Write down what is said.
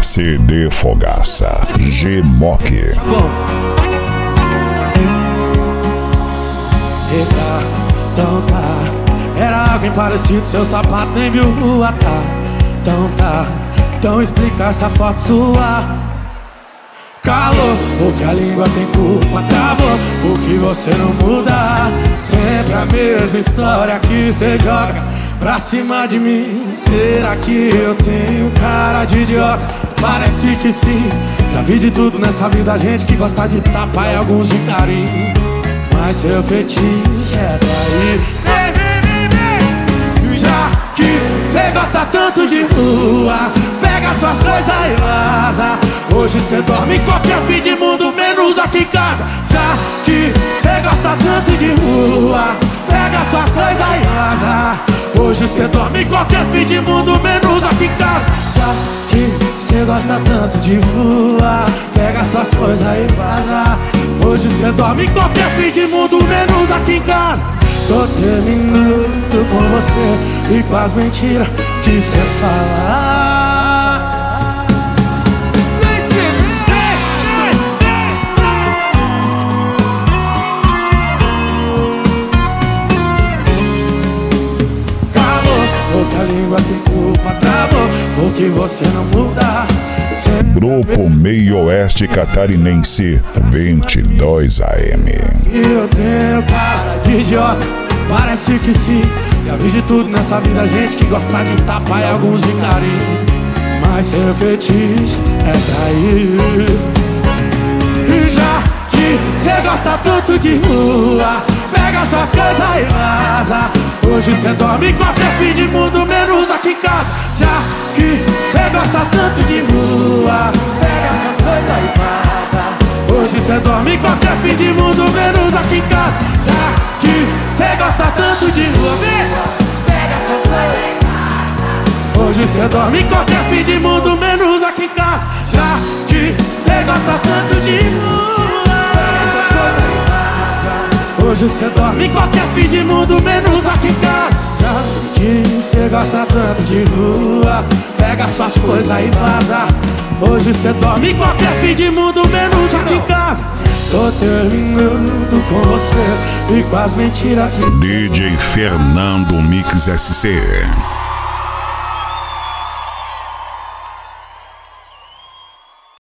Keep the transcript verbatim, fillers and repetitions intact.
C D Fogaça, G-Moc. Bom. Eita, então tá. Era alguém parecido, seu sapato nem viu rua, tá. Então tá, então explica essa foto sua. Calor, porque a língua tem culpa, travou, porque você não muda. Sempre a mesma história que cê joga pra cima de mim. Será que eu tenho cara de idiota? Parece que sim. Já vi de tudo nessa vida, gente que gosta de tapa e alguns de carinho. Mas seu fetiche é trair. Vem, vem, vem, vem. Já que cê gosta tanto de rua, pega suas coisas e vaza. Hoje cê dorme em qualquer fim de mundo, menos aqui em casa. Já que cê gosta tanto de rua, pega suas coisas e vaza. Hoje cê dorme em qualquer fim de mundo, menos aqui em casa. Já que cê gosta tanto de rua, pega suas coisas e vaza. Hoje cê dorme em qualquer fim de mundo, menos aqui em casa. Tô terminando com você e com as mentiras que cê fala. Porque a língua tem culpa, travou, porque você não muda. Grupo Meio Oeste Catarinense, vinte e dois A M. Eu tenho cara de idiota, parece que sim. Já vi de tudo nessa vida, gente que gosta de tapa e alguns de carinho. Mas seu fetiche é trair. E já que cê gosta tanto de rua, pega suas coisas e vaza. Hoje cê dorme em qualquer fim de mundo, menos aqui em casa. Já que cê gosta tanto de rua, pega suas coisas e vaza. Hoje cê dorme em qualquer fim de mundo, menos aqui em casa. Já que cê gosta tanto de rua, vem, pega suas coisas e vaza. Hoje cê dorme em qualquer fim de mundo, menos aqui em casa. Já que cê gosta tanto de rua, pega suas coisas e vaza. Hoje cê dorme em qualquer fim de mundo, menos aqui em casa. Já que cê gosta tanto de rua, pega suas coisas e vaza. Hoje cê dorme em qualquer fim de mundo, menos aqui em casa. Tô terminando com você e com as mentiras que D J Fernando Mix S C.